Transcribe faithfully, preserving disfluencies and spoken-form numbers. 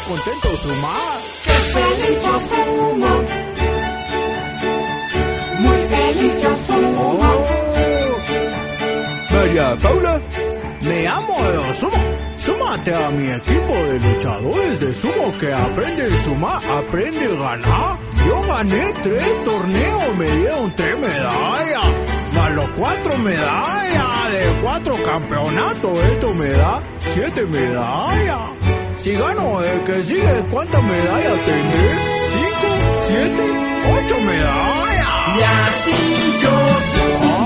contento sumar. ¡Qué feliz yo sumo! Muy feliz yo sumo. Oh. María Paula, me amo de sumo. Súmate a mi equipo de luchadores de sumo que aprende a sumar, aprende a ganar. Yo gané tres torneos, me dieron tres medallas. Más los cuatro medallas de cuatro campeonatos, esto me da siete medallas. Si gano el que sigue, ¿cuántas medallas tendré? ¿Cinco? ¿Siete? ¿Ocho medallas? Y así yo sumo.